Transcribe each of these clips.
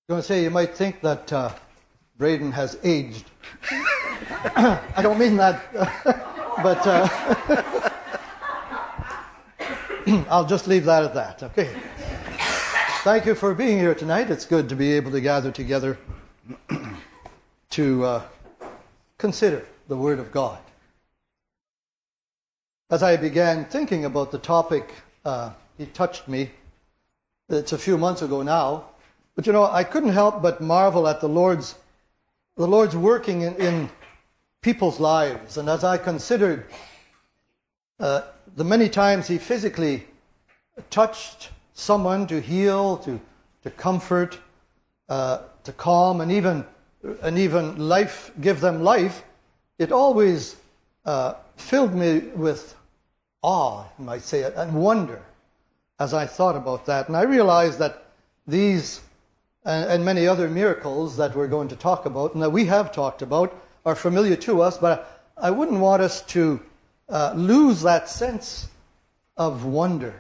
going to say you might think that Braden has aged. I don't mean that, but I'll just leave that at that. Okay. Thank you for being here tonight. It's good to be able to gather together to consider the Word of God. As I began thinking about the topic, it touched me. It's a few months ago now. But I couldn't help but marvel at the Lord's working in people's lives. And as I considered the many times He physically touched someone to heal, to comfort, to calm, and even life, give them life, it always filled me with awe, you might say, and wonder as I thought about that. And I realized that these and many other miracles that we're going to talk about, and that we have talked about, are familiar to us, but I wouldn't want us to lose that sense of wonder.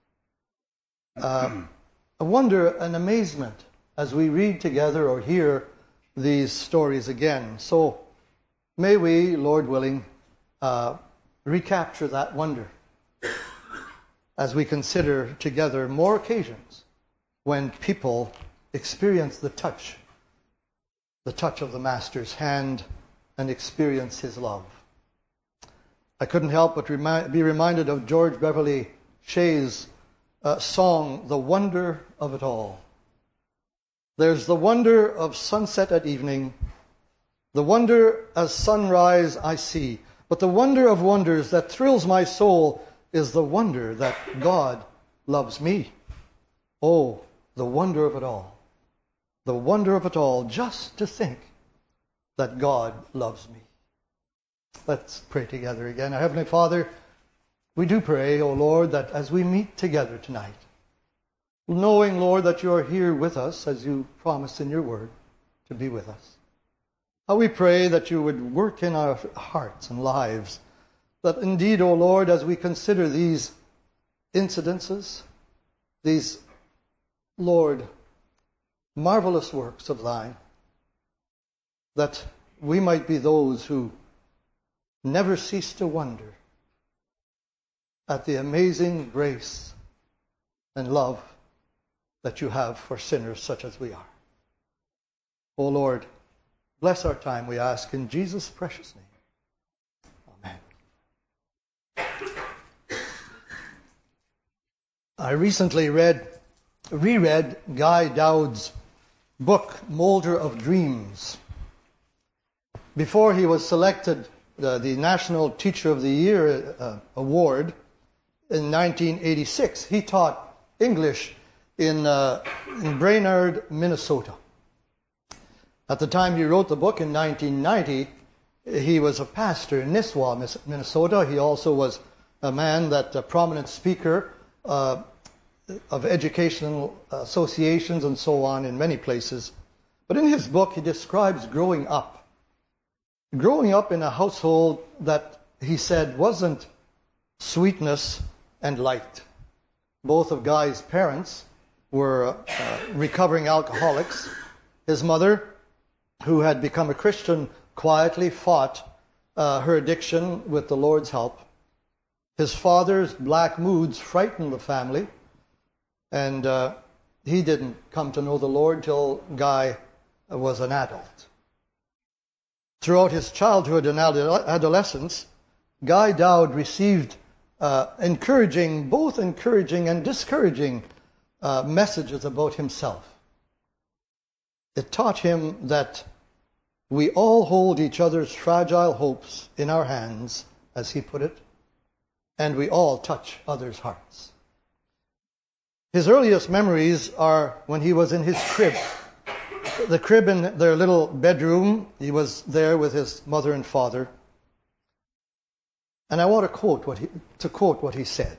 A wonder and amazement as we read together or hear these stories again. So may we, Lord willing, recapture that wonder as we consider together more occasions when people experience the touch of the Master's hand and experience His love. I couldn't help but be reminded of George Beverly Shay's song, The Wonder of It All. There's the wonder of sunset at evening, the wonder as sunrise I see, but the wonder of wonders that thrills my soul is the wonder that God loves me. Oh, the wonder of it all. The wonder of it all, just to think that God loves me. Let's pray together again. Our Heavenly Father, we do pray, O Lord, that as we meet together tonight, knowing, Lord, that you are here with us, as you promised in your word, to be with us. How we pray that you would work in our hearts and lives, that indeed, O Lord, as we consider these incidences, these, Lord, marvelous works of thine, that we might be those who never cease to wonder at the amazing grace and love that you have for sinners such as we are. O Lord, bless our time, we ask, in Jesus' precious name. Amen. I recently reread Guy Dowd's book, Moulder of Dreams. Before he was selected the National Teacher of the Year award in 1986, he taught English in Brainerd, Minnesota. At the time he wrote the book in 1990, he was a pastor in Nisswa, Minnesota. He also was a prominent speaker of educational associations and so on in many places. But in his book, he describes growing up in a household that he said wasn't sweetness and light. Both of Guy's parents were recovering alcoholics. His mother, who had become a Christian, quietly fought her addiction with the Lord's help. His father's black moods frightened the family, and he didn't come to know the Lord till Guy was an adult. Throughout his childhood and adolescence, Guy Dowd received encouraging and discouraging messages about himself. It taught him that we all hold each other's fragile hopes in our hands, as he put it, and we all touch others' hearts. His earliest memories are when he was in his crib. The crib in their little bedroom. He was there with his mother and father. And I want to quote what he said.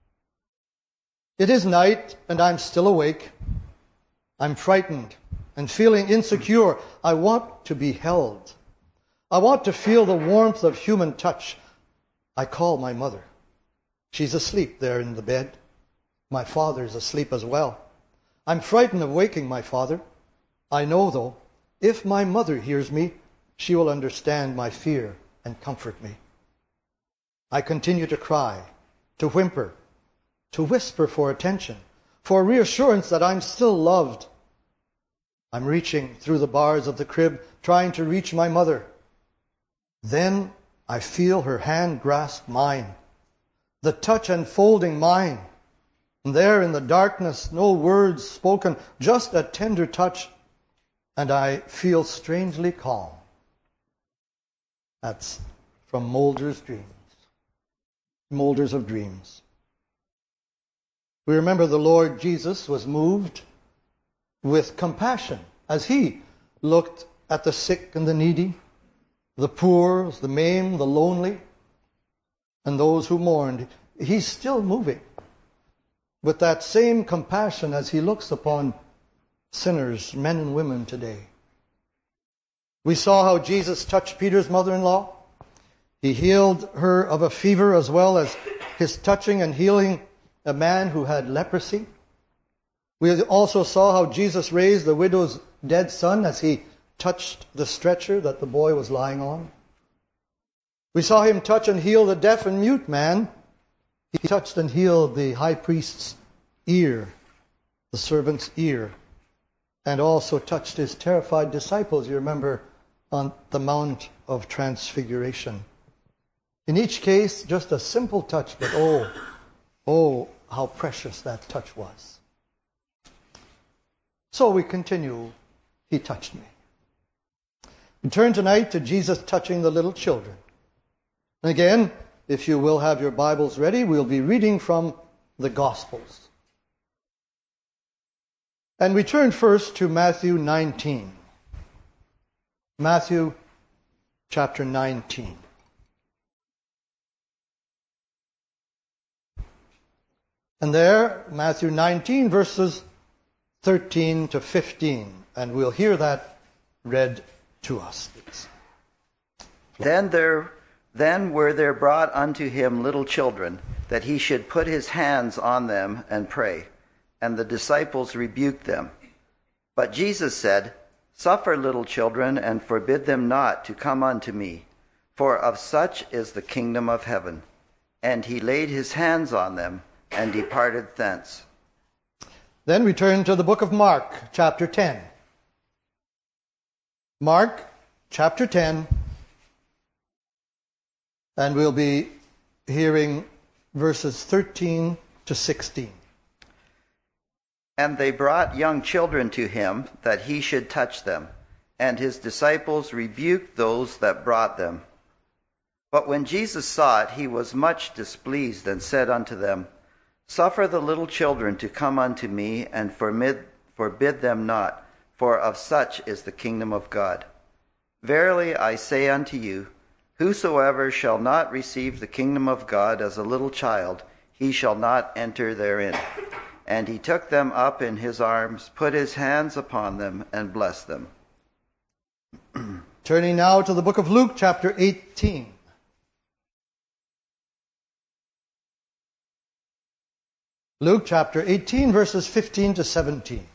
"It is night and I'm still awake. I'm frightened and feeling insecure. I want to be held. I want to feel the warmth of human touch. I call my mother. She's asleep there in the bed. My father's asleep as well. I'm frightened of waking my father. I know, though, if my mother hears me, she will understand my fear and comfort me. I continue to cry, to whimper, to whisper for attention, for reassurance that I'm still loved. I'm reaching through the bars of the crib, trying to reach my mother. Then I feel her hand grasp mine, the touch enfolding mine. And there in the darkness, no words spoken, just a tender touch, and I feel strangely calm. That's from Mulder's Dreams. Molders of Dreams. We remember the Lord Jesus was moved with compassion as he looked at the sick and the needy, the poor, the maimed, the lonely, and those who mourned. He's still moving with that same compassion as he looks upon sinners, men and women today. We saw how Jesus touched Peter's mother-in-law. He healed her of a fever, as well as his touching and healing a man who had leprosy. We also saw how Jesus raised the widow's dead son as he touched the stretcher that the boy was lying on. We saw him touch and heal the deaf and mute man. He touched and healed the high priest's ear, the servant's ear, and also touched his terrified disciples, you remember, on the Mount of Transfiguration. In each case, just a simple touch, but oh, how precious that touch was. So we continue, he touched me. We turn tonight to Jesus touching the little children. And again, if you will have your Bibles ready, we'll be reading from the Gospels. And we turn first to Matthew 19. Matthew chapter 19. And there, Matthew 19, verses 13 to 15. And we'll hear that read to us. Then were there brought unto him little children, that he should put his hands on them and pray. And the disciples rebuked them. But Jesus said, Suffer little children, and forbid them not to come unto me, for of such is the kingdom of heaven. And he laid his hands on them, and departed thence. Then we turn to the book of Mark, chapter 10. Mark, chapter 10, and we'll be hearing verses 13 to 16. And they brought young children to him, that he should touch them. And his disciples rebuked those that brought them. But when Jesus saw it, he was much displeased, and said unto them, Suffer the little children to come unto me, and forbid them not, for of such is the kingdom of God. Verily I say unto you, whosoever shall not receive the kingdom of God as a little child, he shall not enter therein. And he took them up in his arms, put his hands upon them, and blessed them. Turning now to the book of Luke, chapter 18. Luke chapter 18, verses 15 to 17.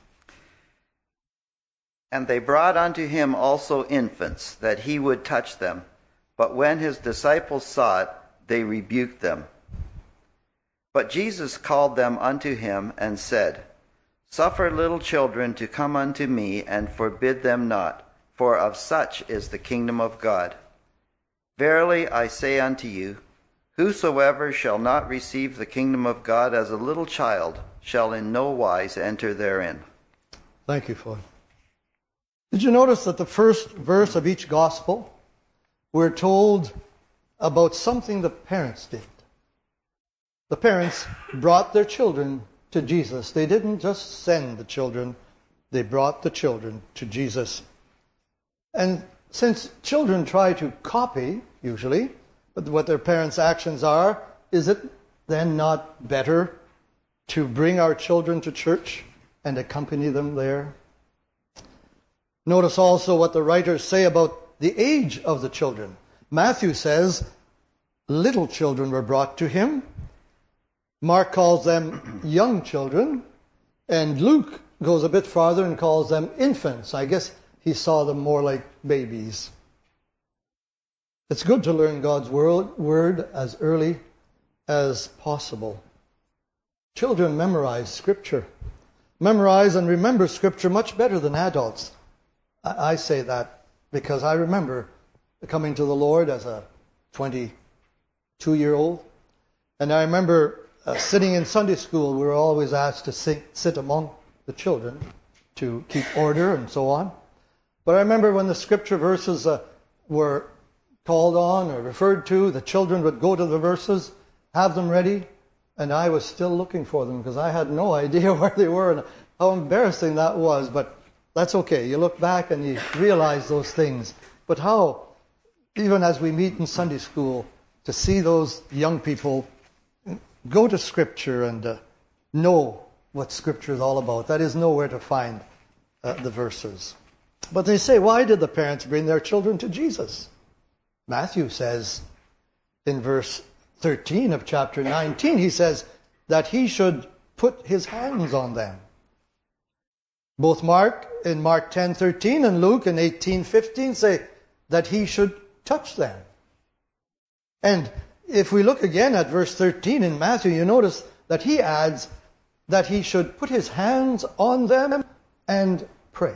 And they brought unto him also infants, that he would touch them. But when his disciples saw it, they rebuked them. But Jesus called them unto him, and said, Suffer little children to come unto me, and forbid them not, for of such is the kingdom of God. Verily I say unto you, whosoever shall not receive the kingdom of God as a little child shall in no wise enter therein. Thank you, Floyd. Did you notice that the first verse of each gospel, we're told about something the parents did? The parents brought their children to Jesus. They didn't just send the children, they brought the children to Jesus. And since children try to copy, usually, what their parents' actions are, is it then not better to bring our children to church and accompany them there? Notice also what the writers say about the age of the children. Matthew says, little children were brought to him. Mark calls them young children. And Luke goes a bit farther and calls them infants. I guess he saw them more like babies. It's good to learn God's word as early as possible. Children memorize Scripture. Memorize and remember Scripture much better than adults. I say that because I remember coming to the Lord as a 22-year-old. And I remember sitting in Sunday school. We were always asked to sit among the children to keep order and so on. But I remember when the Scripture verses were called on or referred to, the children would go to the verses, have them ready, and I was still looking for them because I had no idea where they were and how embarrassing that was. But that's okay. You look back and you realize those things. But how, even as we meet in Sunday school, to see those young people go to Scripture and know what Scripture is all about. That is, know where to find the verses. But they say, why did the parents bring their children to Jesus? Matthew says in verse 13 of chapter 19, he says that he should put his hands on them. Both Mark in Mark 10:13 and Luke in 18:15 say that he should touch them. And if we look again at verse 13 in Matthew, you notice that he adds that he should put his hands on them and pray.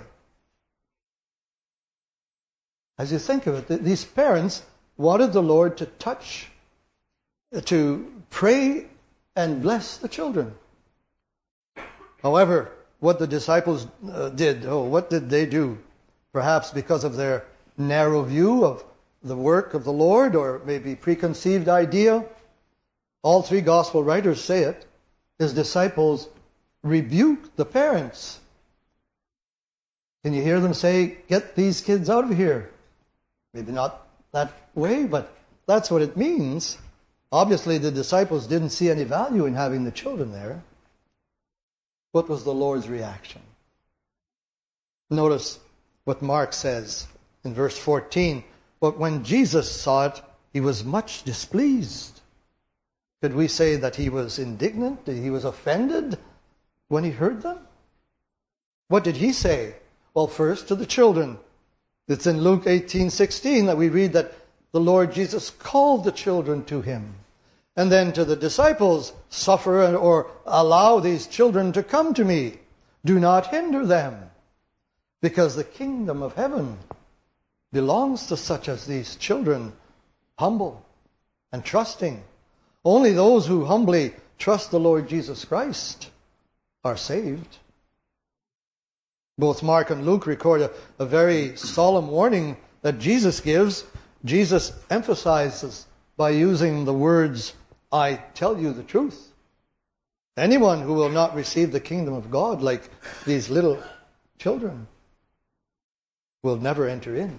As you think of it, these parents wanted the Lord to touch, to pray and bless the children. However, what the disciples did, what did they do? Perhaps because of their narrow view of the work of the Lord, or maybe preconceived idea. All three gospel writers say it. His disciples rebuked the parents. Can you hear them say, get these kids out of here? Maybe not that way, but that's what it means. Obviously, the disciples didn't see any value in having the children there. What was the Lord's reaction? Notice what Mark says in verse 14. But when Jesus saw it, he was much displeased. Could we say that he was indignant, that he was offended when he heard them? What did he say? Well, first to the children. It's in Luke 18:16 that we read that the Lord Jesus called the children to him. And then to the disciples, suffer or allow these children to come to me. Do not hinder them, because the kingdom of heaven belongs to such as these children, humble and trusting. Only those who humbly trust the Lord Jesus Christ are saved. Both Mark and Luke record a very solemn warning that Jesus gives. Jesus emphasizes by using the words, I tell you the truth. Anyone who will not receive the kingdom of God like these little children will never enter in.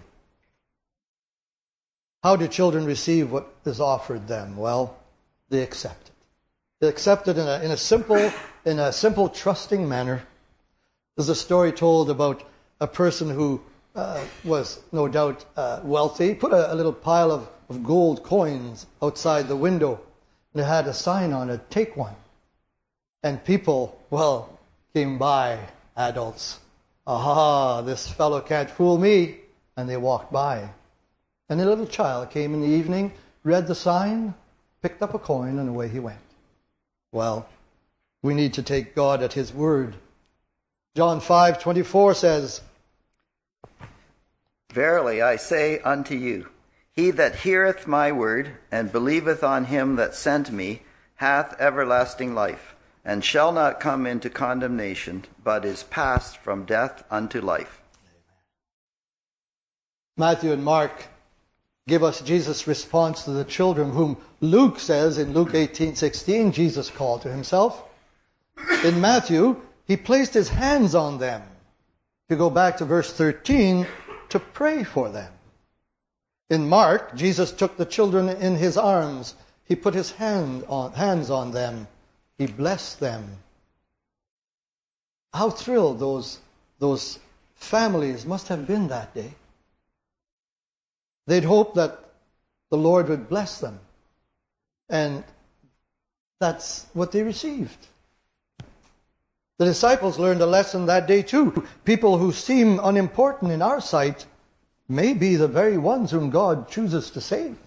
How do children receive what is offered them? Well, they accept it. They accept it in a simple, trusting manner. There's a story told about a person who was no doubt wealthy, put a little pile of gold coins outside the window, and it had a sign on it, take one. And people, came by, adults. Aha, this fellow can't fool me. And they walked by. And a little child came in the evening, read the sign, picked up a coin, and away he went. Well, we need to take God at his word. John 5:24 says, Verily I say unto you, he that heareth my word, and believeth on him that sent me, hath everlasting life, and shall not come into condemnation, but is passed from death unto life. Matthew and Mark give us Jesus' response to the children, whom Luke says in Luke 18:16, Jesus called to himself. In Matthew, he placed his hands on them. If you go back to verse 13, to pray for them. In Mark, Jesus took the children in his arms. He put his hands on them. He blessed them. How thrilled those families must have been that day. They'd hoped that the Lord would bless them. And that's what they received. The disciples learned a lesson that day too. People who seem unimportant in our sight may be the very ones whom God chooses to save.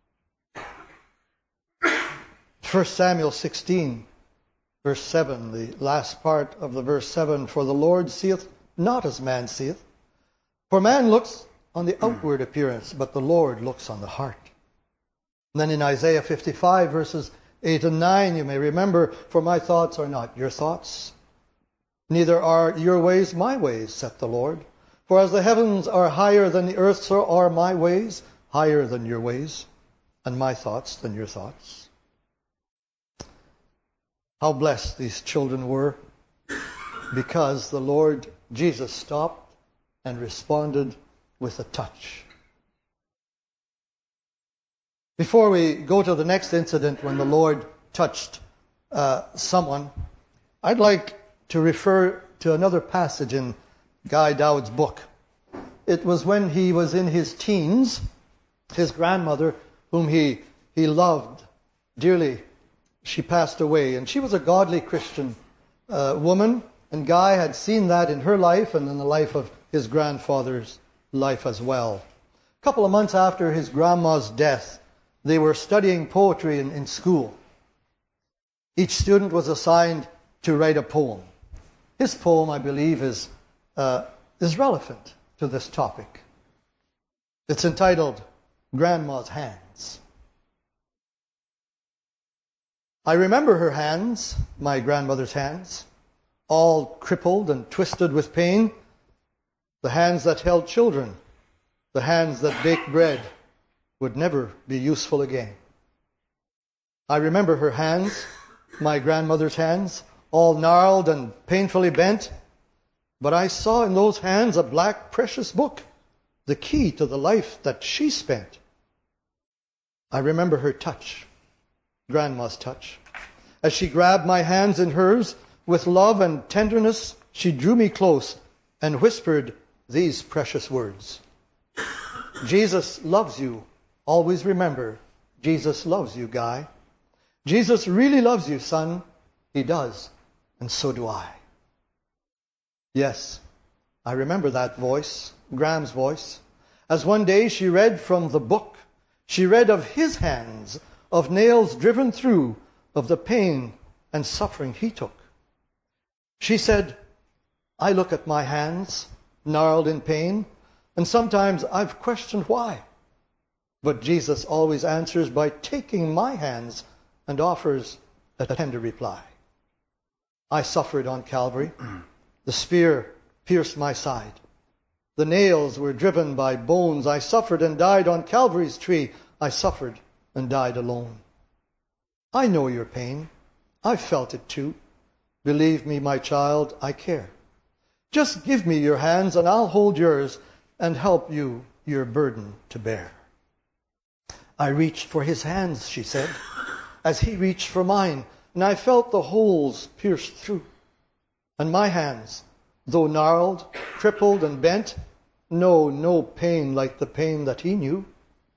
1 Samuel 16, verse 7, the last part of the verse 7, "For the Lord seeth not as man seeth. For man looks on the outward appearance, but the Lord looks on the heart." And then in Isaiah 55, verses 8 and 9, you may remember, "For my thoughts are not your thoughts, neither are your ways my ways, saith the Lord. For as the heavens are higher than the earth, so are my ways higher than your ways, and my thoughts than your thoughts." How blessed these children were, because the Lord Jesus stopped and responded with a touch. Before we go to the next incident when the Lord touched someone, I'd like to refer to another passage in Guy Dowd's book. It was when he was in his teens, his grandmother, whom he loved dearly, she passed away. And she was a godly Christian woman, and Guy had seen that in her life and in the life of his grandfather's life as well. A couple of months after his grandma's death, they were studying poetry in school. Each student was assigned to write a poem. His poem, I believe, is relevant to this topic. It's entitled, "Grandma's Hands." "I remember her hands, my grandmother's hands, all crippled and twisted with pain, the hands that held children, the hands that baked bread, would never be useful again. I remember her hands, my grandmother's hands, all gnarled and painfully bent, but I saw in those hands a black precious book, the key to the life that she spent. I remember her touch, Grandma's touch. As she grabbed my hands in hers, with love and tenderness, she drew me close and whispered these precious words. Jesus loves you. Always remember, Jesus loves you, Guy. Jesus really loves you, son. He does, and so do I." Yes, I remember that voice, Graham's voice, as one day she read from the book. She read of his hands, of nails driven through, of the pain and suffering he took. She said, "I look at my hands, gnarled in pain, and sometimes I've questioned why. But Jesus always answers by taking my hands and offers a tender reply. I suffered on Calvary. The spear pierced my side. The nails were driven by bones. I suffered and died on Calvary's tree. I suffered and died alone. I know your pain. I've felt it too. Believe me, my child, I care. Just give me your hands and I'll hold yours and help you your burden to bear." I reached for his hands, she said, as he reached for mine, and I felt the holes pierced through. And my hands, though gnarled, crippled, and bent, know no pain like the pain that he knew.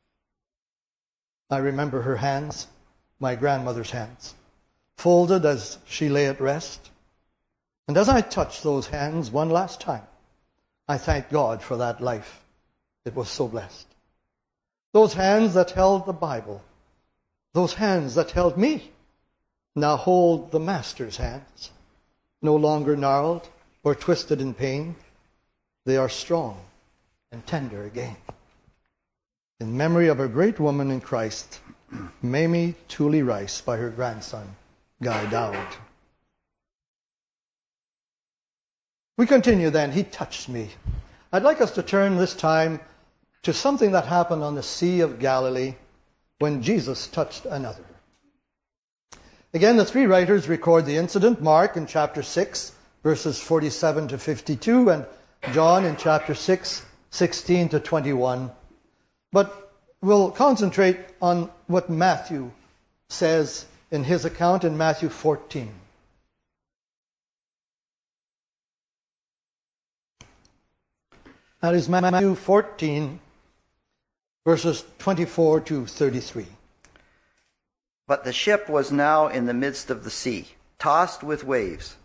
I remember her hands, my grandmother's hands, folded as she lay at rest. And as I touched those hands one last time, I thank God for that life. It was so blessed. Those hands that held the Bible, those hands that held me, now hold the Master's hands, no longer gnarled or twisted in pain. They are strong and tender again. In memory of a great woman in Christ, Mamie Tooley Rice, by her grandson, Guy Dowd. We continue then. He touched me. I'd like us to turn this time to something that happened on the Sea of Galilee when Jesus touched another. Again, the three writers record the incident. Mark in chapter 6, verses 47 to 52, and John in chapter 6, 16 to 21. But we'll concentrate on what Matthew says in his account in Matthew 14. That is Matthew 14, verses 24 to 33. But the ship was now in the midst of the sea, tossed with waves,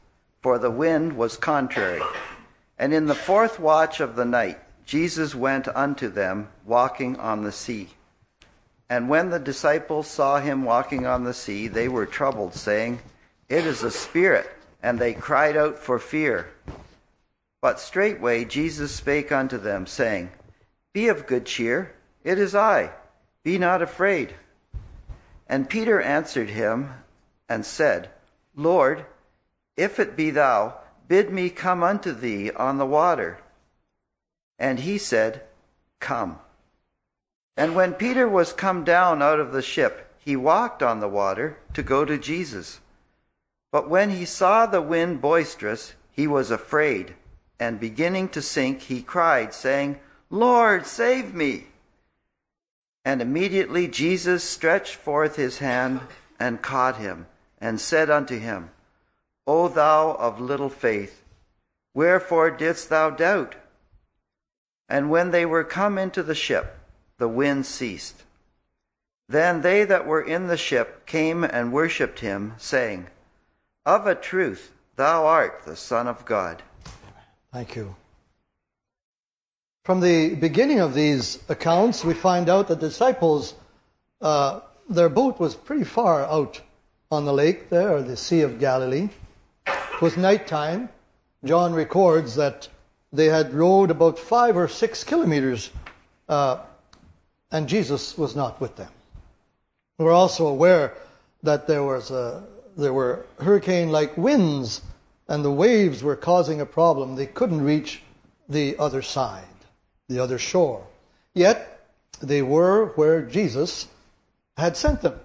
for the wind was contrary. And in the fourth watch of the night, Jesus went unto them, walking on the sea. And when the disciples saw him walking on the sea, they were troubled, saying, It is a spirit. And they cried out for fear. But straightway Jesus spake unto them, saying, Be of good cheer, it is I, be not afraid. And Peter answered him and said, Lord, if it be thou, bid me come unto thee on the water. And he said, Come. And when Peter was come down out of the ship, he walked on the water to go to Jesus. But when he saw the wind boisterous, he was afraid, and beginning to sink, he cried, saying, Lord, save me. And immediately Jesus stretched forth his hand and caught him, and said unto him, O thou of little faith, wherefore didst thou doubt? And when they were come into the ship, the wind ceased. Then they that were in the ship came and worshipped him, saying, Of a truth, thou art the Son of God. Thank you. From the beginning of these accounts, we find out that the disciples, their boat was pretty far out on the lake there, or the Sea of Galilee. It was nighttime. John records that they had rowed about 5 or 6 kilometers, and Jesus was not with them. We're also aware that there were hurricane-like winds, and the waves were causing a problem. They couldn't reach the other side, the other shore. Yet, they were where Jesus had sent them.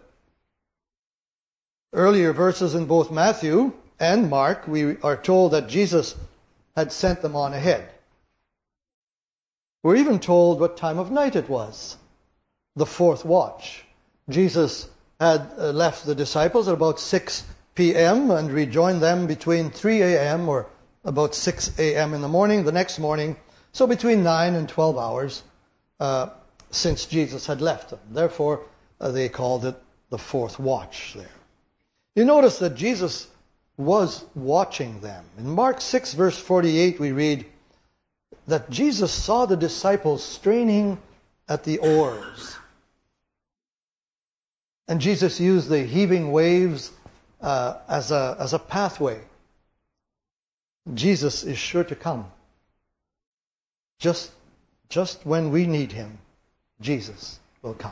Earlier verses in both Matthew and Mark, we are told that Jesus had sent them on ahead. We're even told what time of night it was, the fourth watch. Jesus had left the disciples at about 6 p.m. and rejoined them between 3 a.m. or about 6 a.m. in the morning, the next morning, so between 9 and 12 hours since Jesus had left them. Therefore, they called it the fourth watch there. You notice that Jesus was watching them. In Mark 6, verse 48, we read that Jesus saw the disciples straining at the oars. And Jesus used the heaving waves as a pathway. Jesus is sure to come. Just when we need him, Jesus will come.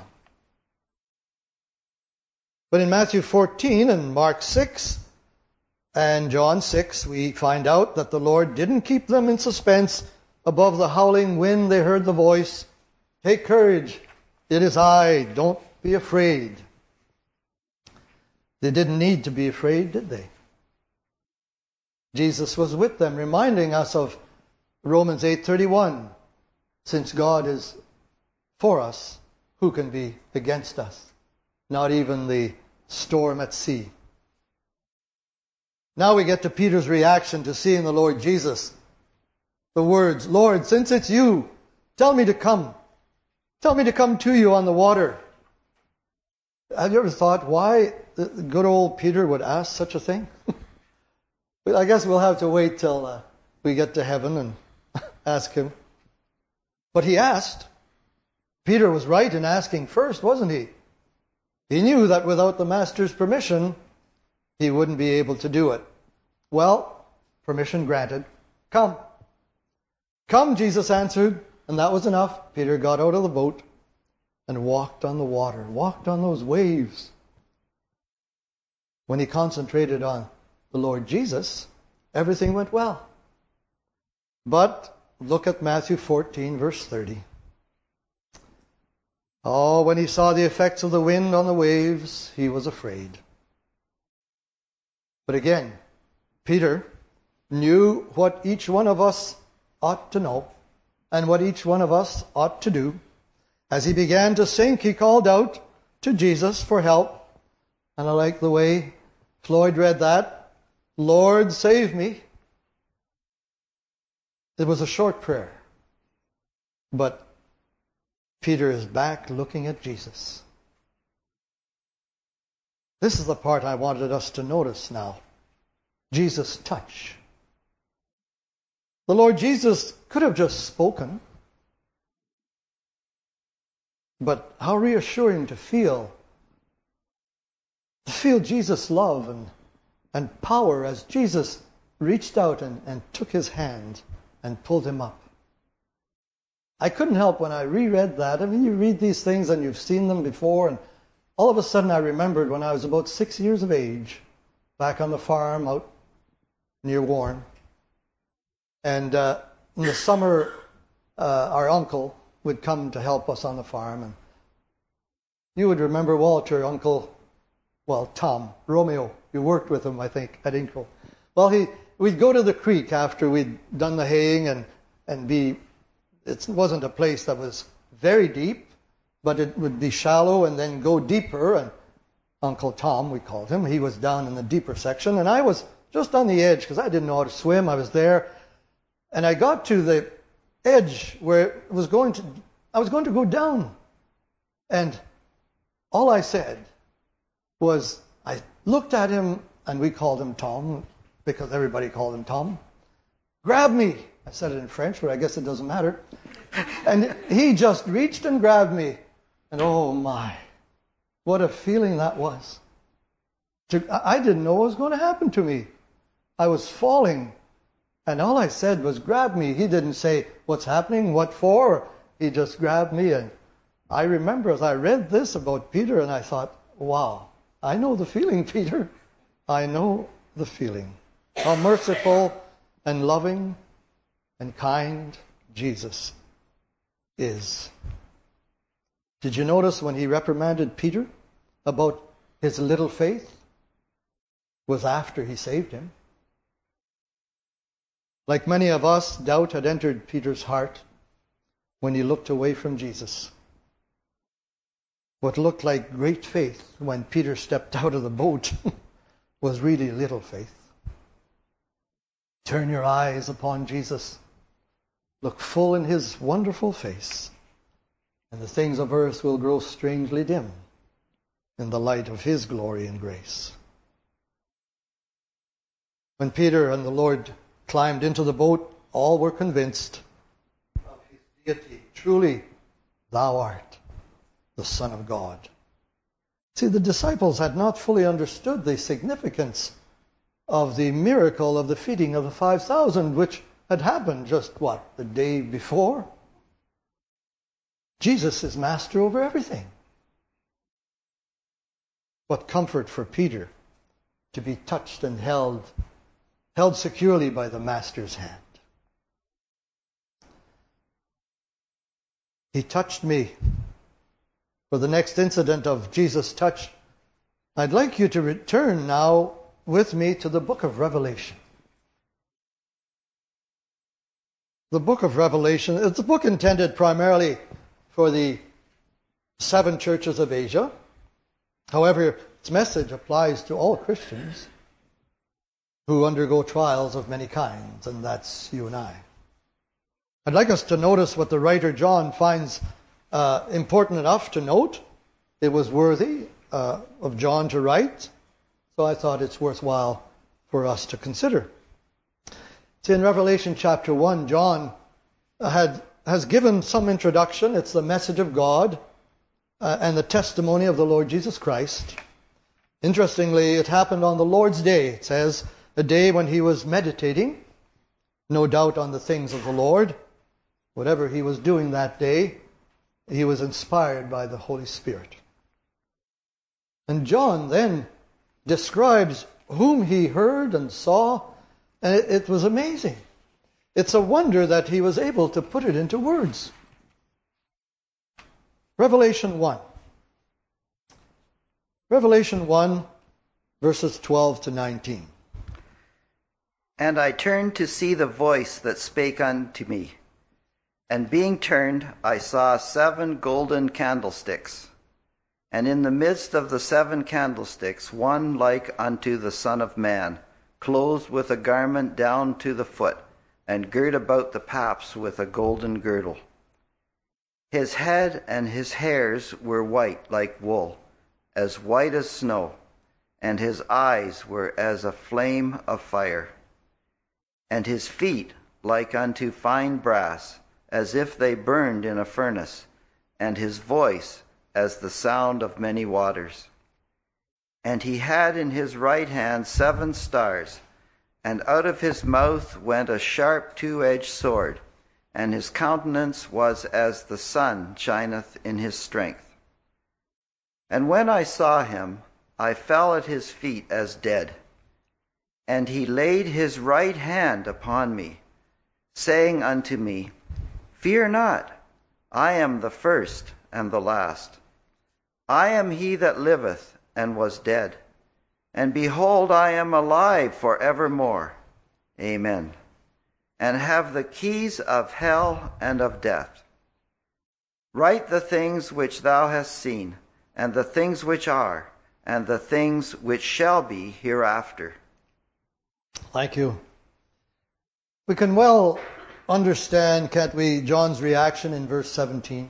But in Matthew 14 and Mark 6 and John 6, we find out that the Lord didn't keep them in suspense. Above the howling wind, they heard the voice, "Take courage, it is I, don't be afraid." They didn't need to be afraid, did they? Jesus was with them, reminding us of Romans 8:31. Since God is for us, who can be against us? Not even the storm at sea. Now we get to Peter's reaction to seeing the Lord Jesus. The words, "Lord, since it's you, tell me to come. Tell me to come to you on the water." Have you ever thought why good old Peter would ask such a thing? But I guess we'll have to wait till we get to heaven and ask him. But he asked. Peter was right in asking first, wasn't he? He knew that without the Master's permission, he wouldn't be able to do it. Well, permission granted. Come. Come, Jesus answered, and that was enough. Peter got out of the boat and walked on the water, walked on those waves. When he concentrated on the Lord Jesus, everything went well. But look at Matthew 14, verse 30. Oh, when he saw the effects of the wind on the waves, he was afraid. But again, Peter knew what each one of us ought to know and what each one of us ought to do. As he began to sink, he called out to Jesus for help. And I like the way Floyd read that. "Lord, save me." It was a short prayer. But Peter is back looking at Jesus. This is the part I wanted us to notice now. Jesus' touch. The Lord Jesus could have just spoken, but how reassuring to feel Jesus' love and power as Jesus reached out and took his hand and pulled him up. I couldn't help when I reread that. I mean, you read these things and you've seen them before, and all of a sudden I remembered when I was about 6 years of age, back on the farm out near Warren. And in the summer, our uncle would come to help us on the farm. And you would remember Walter, Tom, Romeo. You worked with him, I think, at Inco. Well, we'd go to the creek after we'd done the haying it wasn't a place that was very deep, but it would be shallow and then go deeper. And Uncle Tom, we called him, he was down in the deeper section. And I was just on the edge because I didn't know how to swim. I was there. And I got to the edge where I was going to go down. And all I said was, I looked at him, and we called him Tom, because everybody called him Tom. Grab me. I said it in French, but I guess it doesn't matter. And he just reached and grabbed me. And oh my, what a feeling that was. I didn't know what was going to happen to me. I was falling. And all I said was, grab me. He didn't say, what's happening, what for? He just grabbed me. And I remember as I read this about Peter, and I thought, wow, I know the feeling, Peter. I know the feeling. How merciful and loving and kind Jesus is. Did you notice when he reprimanded Peter about his little faith? Was after he saved him. Like many of us, doubt had entered Peter's heart when he looked away from Jesus. What looked like great faith when Peter stepped out of the boat was really little faith. Turn your eyes upon Jesus. Look full in his wonderful face, and the things of earth will grow strangely dim in the light of his glory and grace. When Peter and the Lord climbed into the boat, all were convinced of his deity. Truly, thou art the Son of God. See, the disciples had not fully understood the significance of the miracle of the feeding of the 5,000, which had happened just, the day before? Jesus is master over everything. What comfort for Peter to be touched and held securely by the master's hand. He touched me. For the next incident of Jesus' touch, I'd like you to return now with me to the book of Revelation. The book of Revelation, it's a book intended primarily for the 7 churches of Asia. However, its message applies to all Christians who undergo trials of many kinds, and that's you and I. I'd like us to notice what the writer John finds important enough to note. It was worthy of John to write, so I thought it's worthwhile for us to consider. See, in Revelation chapter 1, John has given some introduction. It's the message of God and the testimony of the Lord Jesus Christ. Interestingly, it happened on the Lord's day. It says, a day when he was meditating, no doubt on the things of the Lord. Whatever he was doing that day, he was inspired by the Holy Spirit. And John then describes whom he heard and saw, and it was amazing. It's a wonder that he was able to put it into words. Revelation 1. Revelation 1, verses 12 to 19. And I turned to see the voice that spake unto me. And being turned, I saw 7 golden candlesticks. And in the midst of the 7 candlesticks, one like unto the Son of Man, clothed with a garment down to the foot, and girt about the paps with a golden girdle. His head and his hairs were white like wool, as white as snow, and his eyes were as a flame of fire, and his feet like unto fine brass, as if they burned in a furnace, and his voice as the sound of many waters. And he had in his right hand 7 stars, and out of his mouth went a sharp 2-edged sword, and his countenance was as the sun shineth in his strength. And when I saw him, I fell at his feet as dead. And he laid his right hand upon me, saying unto me, Fear not, I am the first and the last. I am he that liveth and was dead, and behold, I am alive for evermore. Amen. And have the keys of hell and of death. Write the things which thou hast seen, and the things which are, and the things which shall be hereafter. Thank you. We can well understand, can't we, John's reaction in verse 17.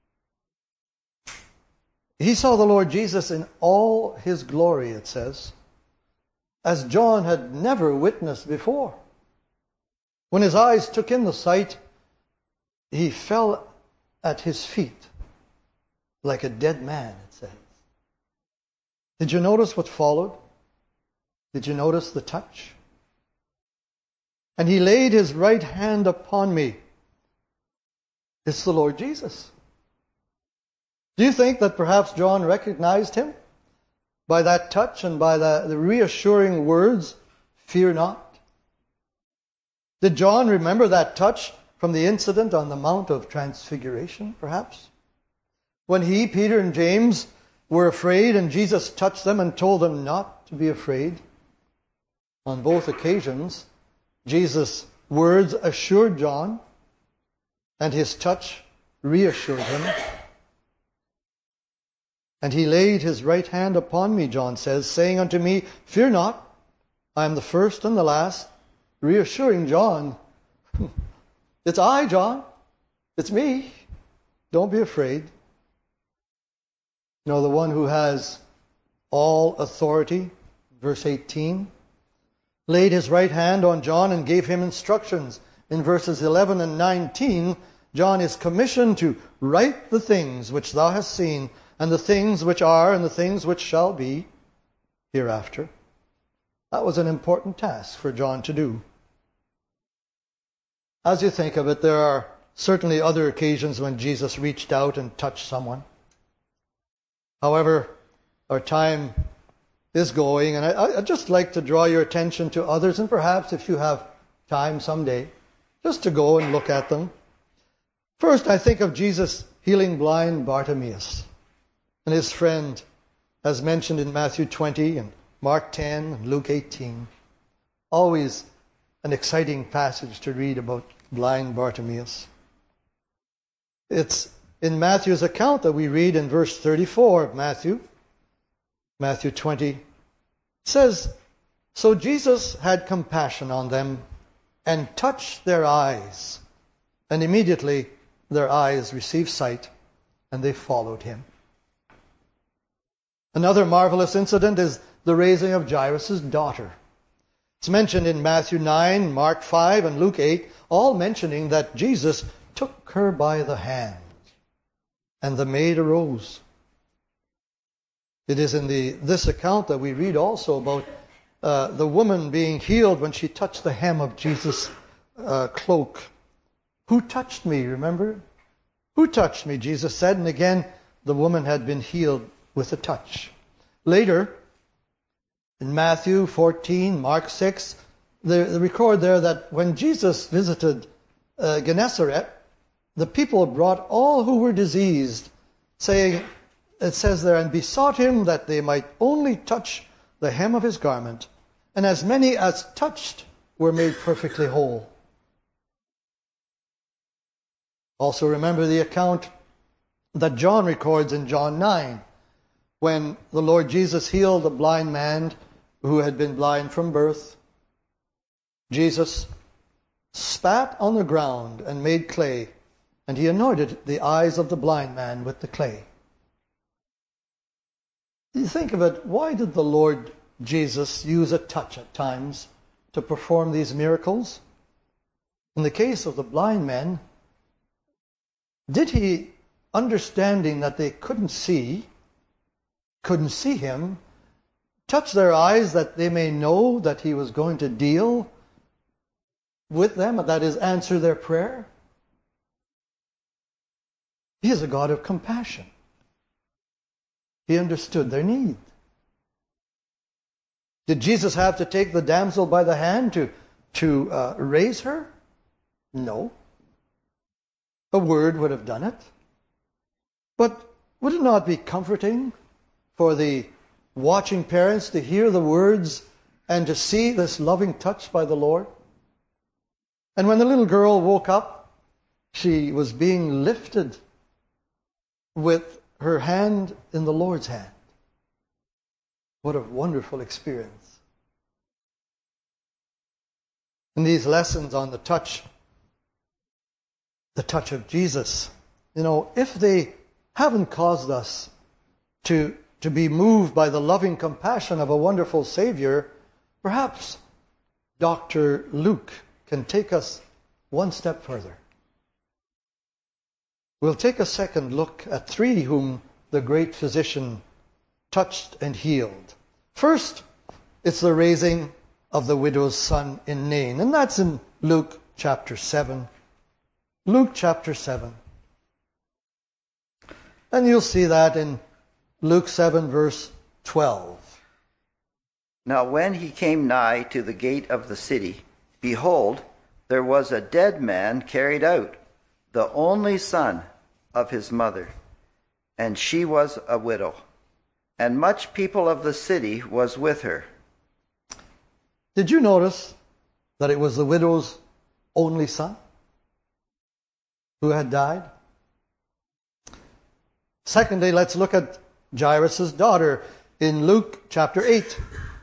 He saw the Lord Jesus in all his glory, it says, as John had never witnessed before. When his eyes took in the sight, he fell at his feet like a dead man, it says. Did you notice what followed? Did you notice the touch? And he laid his right hand upon me. It's the Lord Jesus. Do you think that perhaps John recognized him by that touch and by the reassuring words, "Fear not"? Did John remember that touch from the incident on the Mount of Transfiguration, perhaps? When he, Peter, and James were afraid and Jesus touched them and told them not to be afraid. On both occasions, Jesus' words assured John, and his touch reassured him. And he laid his right hand upon me, John says, saying unto me, Fear not, I am the first and the last, reassuring John, it's I, John, it's me, don't be afraid. You know, the one who has all authority, verse 18, laid his right hand on John and gave him instructions. In verses 11 and 19, John is commissioned to write the things which thou hast seen, and the things which are, and the things which shall be hereafter. That was an important task for John to do. As you think of it, there are certainly other occasions when Jesus reached out and touched someone. However, our time is going, and I'd just like to draw your attention to others, and perhaps if you have time someday, just to go and look at them. First, I think of Jesus healing blind Bartimaeus and his friend, as mentioned in Matthew 20 and Mark 10 and Luke 18. Always an exciting passage to read about blind Bartimaeus. It's in Matthew's account that we read in verse 34 of Matthew 20, it says, So Jesus had compassion on them and touched their eyes, and immediately their eyes received sight, and they followed him. Another marvelous incident is the raising of Jairus' daughter. It's mentioned in Matthew 9, Mark 5, and Luke 8, all mentioning that Jesus took her by the hand, and the maid arose. It is in this account that we read also about the woman being healed when she touched the hem of Jesus' cloak. Who touched me, remember? Who touched me, Jesus said, and again the woman had been healed with a touch. Later, in Matthew 14, Mark 6, they record there that when Jesus visited Gennesaret, the people brought all who were diseased, saying, it says there, and besought him that they might only touch the hem of his garment, and as many as touched were made perfectly whole. Also remember the account that John records in John 9, when the Lord Jesus healed a blind man who had been blind from birth. Jesus spat on the ground and made clay, and he anointed the eyes of the blind man with the clay. You think of it, why did the Lord Jesus use a touch at times to perform these miracles? In the case of the blind men, did he, understanding that they couldn't see him, touch their eyes that they may know that he was going to deal with them, that is, answer their prayer? He is a God of compassion. He understood their need. Did Jesus have to take the damsel by the hand to raise her? No. A word would have done it. But would it not be comforting for the watching parents to hear the words and to see this loving touch by the Lord? And when the little girl woke up, she was being lifted with her hand in the Lord's hand. What a wonderful experience. In these lessons on the touch of Jesus, if they haven't caused us to be moved by the loving compassion of a wonderful Savior, perhaps Dr. Luke can take us one step further. We'll take a second look at 3 whom the great physician touched and healed. First, it's the raising of the widow's son in Nain, and that's in Luke chapter 7. Luke chapter 7. And you'll see that in Luke 7, verse 12. Now when he came nigh to the gate of the city, behold, there was a dead man carried out, the only son of his mother, and she was a widow, and much people of the city was with her. Did you notice that it was the widow's only son who had died? Secondly, let's look at Jairus' daughter in Luke chapter 8.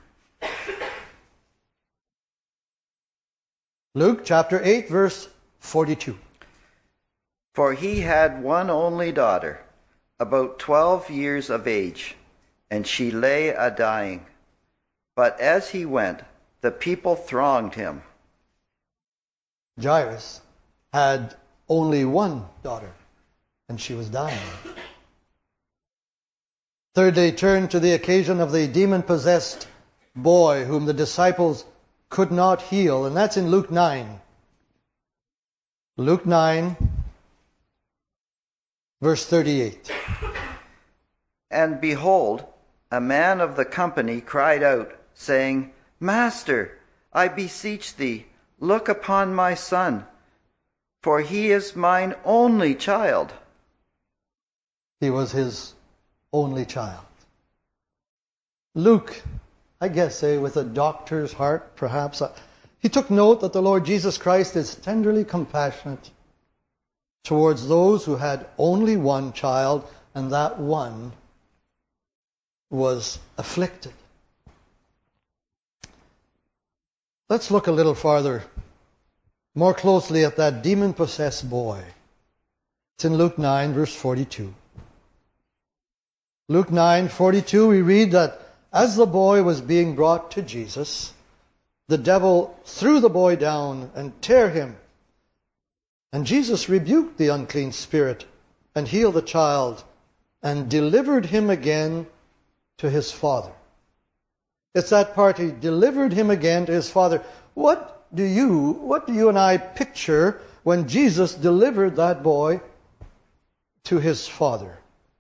Luke chapter 8, verse 42. For he had one only daughter, about 12 years of age, and she lay a-dying. But as he went, the people thronged him. Jairus had only one daughter, and she was dying. Thirdly, turn to the occasion of the demon-possessed boy whom the disciples could not heal, and that's in Luke 9. Luke 9, verse 38. And behold, a man of the company cried out, saying, Master, I beseech thee, look upon my son, for he is mine only child. He was his only child. Luke, I guess, with a doctor's heart, perhaps, he took note that the Lord Jesus Christ is tenderly compassionate towards those who had only one child, and that one was afflicted. Let's look a little farther, more closely at that demon-possessed boy. It's in Luke 9, verse 42. Luke 9:42, we read that as the boy was being brought to Jesus, the devil threw the boy down and tore him. And Jesus rebuked the unclean spirit and healed the child and delivered him again to his father. It's that part, he delivered him again to his father. What do you and I picture when Jesus delivered that boy to his father?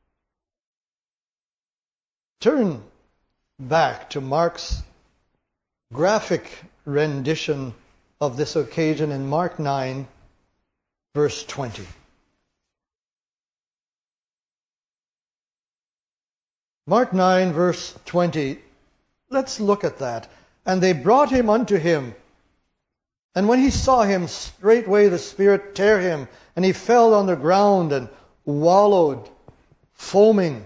Turn back to Mark's graphic rendition of this occasion in Mark 9, verse 20. Mark 9, verse 20. Let's look at that. And they brought him unto him. And when he saw him, straightway the spirit tare him, and he fell on the ground and wallowed, foaming.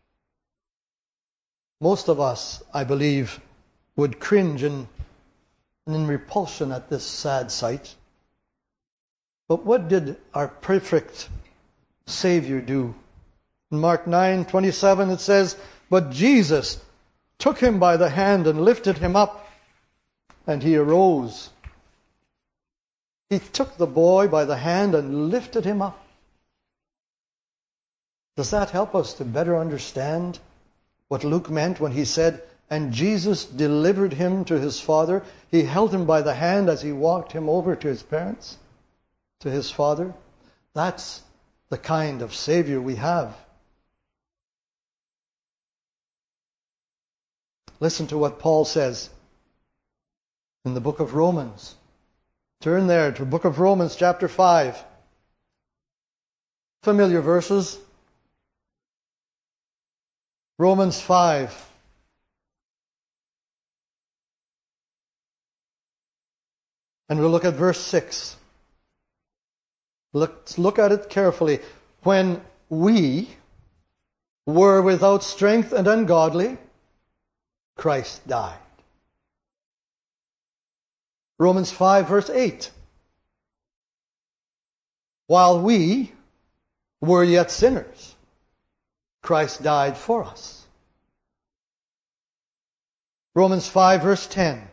Most of us, I believe, would cringe in repulsion at this sad sight. But what did our perfect Savior do? In Mark 9:27 it says, But Jesus took him by the hand and lifted him up, and he arose. He took the boy by the hand and lifted him up. Does that help us to better understand what Luke meant when he said, and Jesus delivered him to his father? He held him by the hand as he walked him over to his parents, to his father. That's the kind of Savior we have. Listen to what Paul says in the book of Romans. Turn there to the book of Romans, chapter 5. Familiar verses. Romans 5. And we'll look at verse 6. Let's look at it carefully. When we were without strength and ungodly, Christ died. Romans 5, verse 8. While we were yet sinners, Christ died for us. Romans 5, verse 10.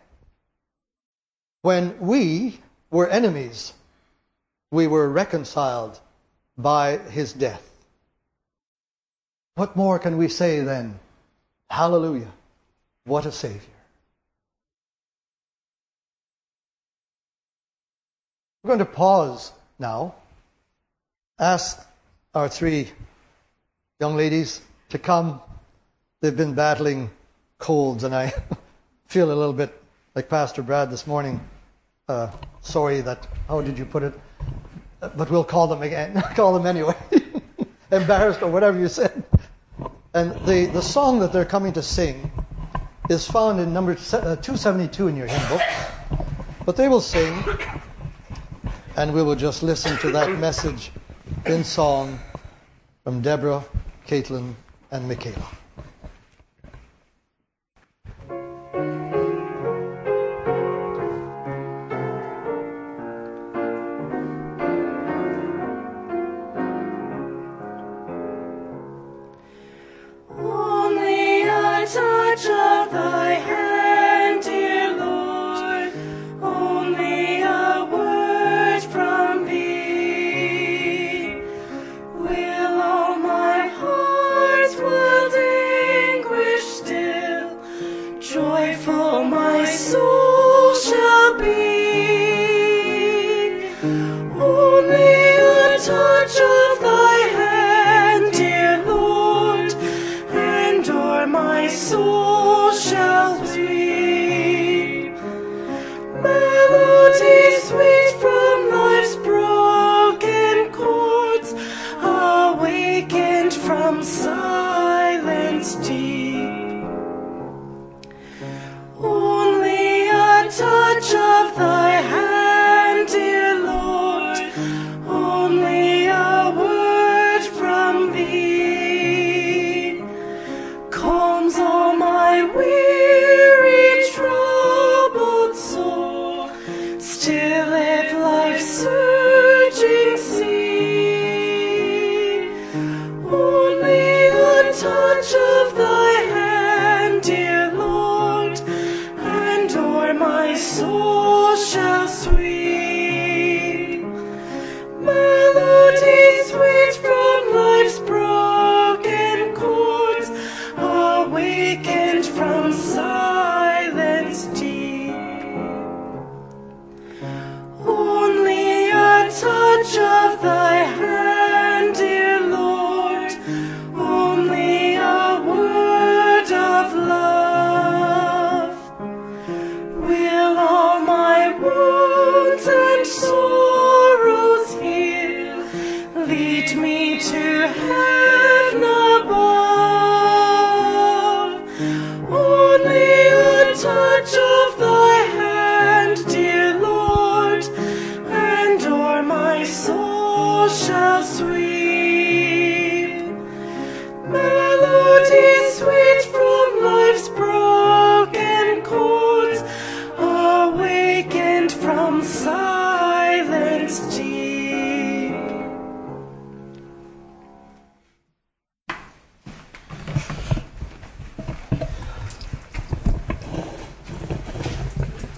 When we were enemies, we were reconciled by his death. What more can we say then? Hallelujah. What a Savior. We're going to pause now. Ask our three young ladies to come. They've been battling colds, and I feel a little bit like Pastor Brad this morning. Sorry that, how did you put it? But we'll call them again. Call them anyway. Embarrassed or whatever you said. And the song that they're coming to sing is found in number 272 in your hymn book. But they will sing, and we will just listen to that message in song from Deborah, Caitlin, and Michaela.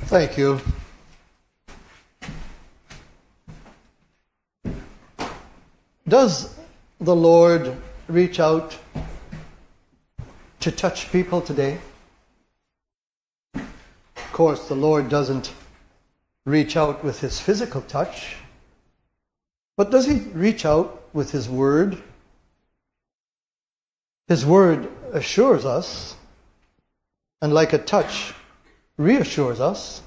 Thank you. Does the Lord reach out to touch people today? Of course, the Lord doesn't reach out with his physical touch, but does he reach out with his word? His word assures us, and like a touch, reassures us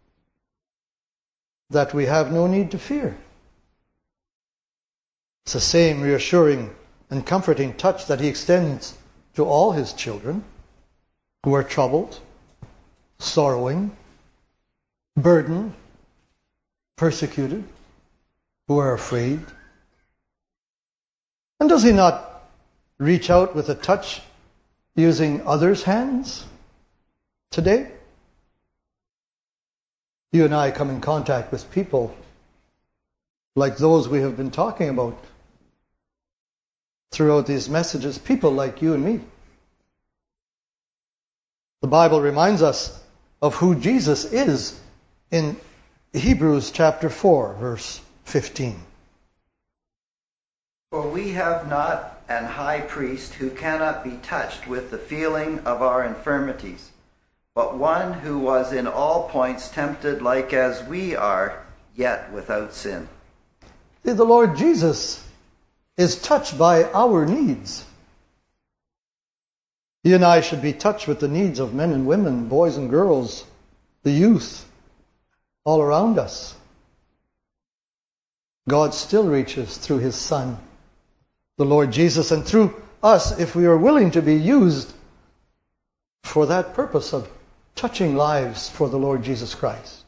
that we have no need to fear. It's the same reassuring and comforting touch that he extends to all his children who are troubled, sorrowing, burdened, persecuted, who are afraid. And does he not reach out with a touch using others' hands today? You and I come in contact with people like those we have been talking about throughout these messages, people like you and me. The Bible reminds us of who Jesus is in Hebrews chapter 4, verse 15. For we have not an high priest who cannot be touched with the feeling of our infirmities, but one who was in all points tempted like as we are, yet without sin. The Lord Jesus is touched by our needs. You and I should be touched with the needs of men and women, boys and girls, the youth, all around us. God still reaches through his Son, the Lord Jesus, and through us, if we are willing to be used for that purpose of touching lives for the Lord Jesus Christ.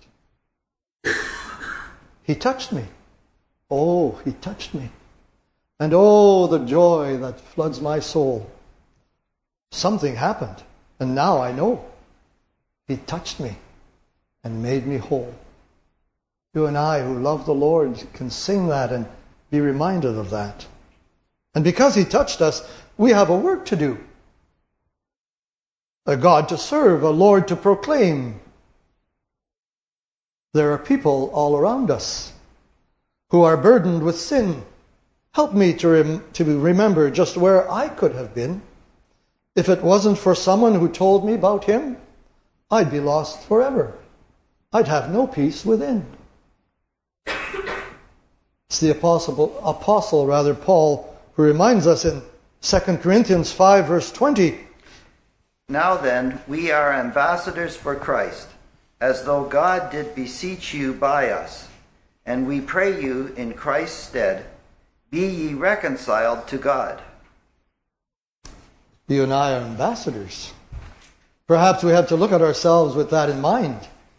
He touched me. Oh, he touched me. And oh, the joy that floods my soul. Something happened, and now I know. He touched me and made me whole. You and I who love the Lord can sing that and be reminded of that. And because he touched us, we have a work to do. A God to serve, a Lord to proclaim. There are people all around us who are burdened with sin. Help me to remember just where I could have been. If it wasn't for someone who told me about him, I'd be lost forever. I'd have no peace within. It's the apostle Paul, who reminds us in 2 Corinthians 5, verse 20. Now then, we are ambassadors for Christ, as though God did beseech you by us. And we pray you in Christ's stead, be ye reconciled to God. You and I are ambassadors. Perhaps we have to look at ourselves with that in mind.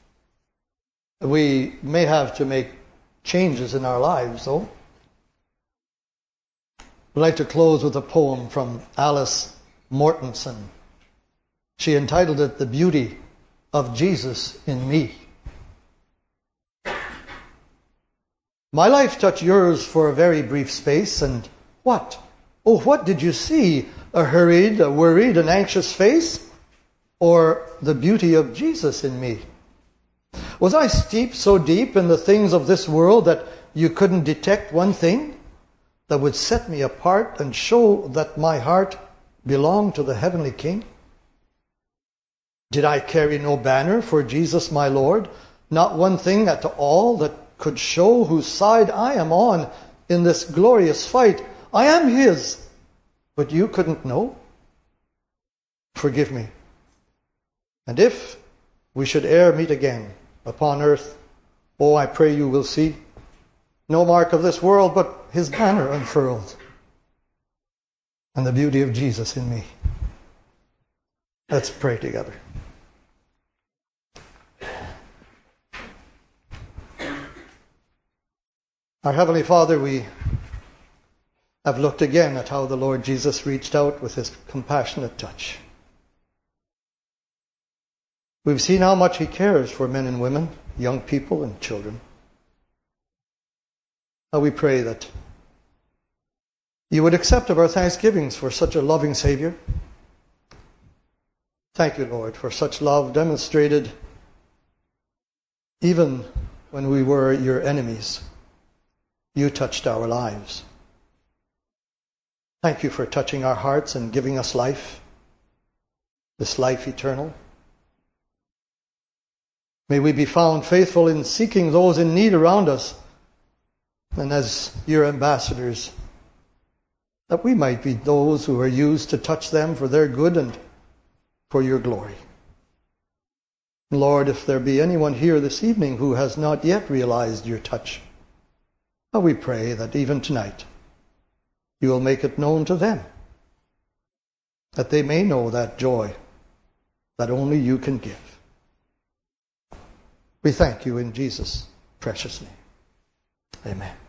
We may have to make changes in our lives, though. I'd like to close with a poem from Alice Mortensen. She entitled it, "The Beauty of Jesus in Me." My life touched yours for a very brief space, and what? Oh, what did you see? A hurried, a worried, an anxious face? Or the beauty of Jesus in me? Was I steeped so deep in the things of this world that you couldn't detect one thing that would set me apart and show that my heart belonged to the heavenly King? Did I carry no banner for Jesus my Lord? Not one thing at all that could show whose side I am on in this glorious fight? I am his, but you couldn't know? Forgive me. And if we should e'er meet again upon earth, oh, I pray you will see no mark of this world, but his banner unfurled, and the beauty of Jesus in me. Let's pray together. Our Heavenly Father, we have looked again at how the Lord Jesus reached out with his compassionate touch. We've seen how much he cares for men and women, young people and children. Now we pray that you would accept of our thanksgivings for such a loving Savior. Thank you, Lord, for such love demonstrated Even when we were your enemies, you touched our lives. Thank you for touching our hearts and giving us life, this life eternal. May we be found faithful in seeking those in need around us, and as your ambassadors, that we might be those who are used to touch them for their good and for your glory. Lord, if there be anyone here this evening who has not yet realized your touch, we pray that even tonight you will make it known to them, that they may know that joy that only you can give. We thank you in Jesus' precious name. Amen.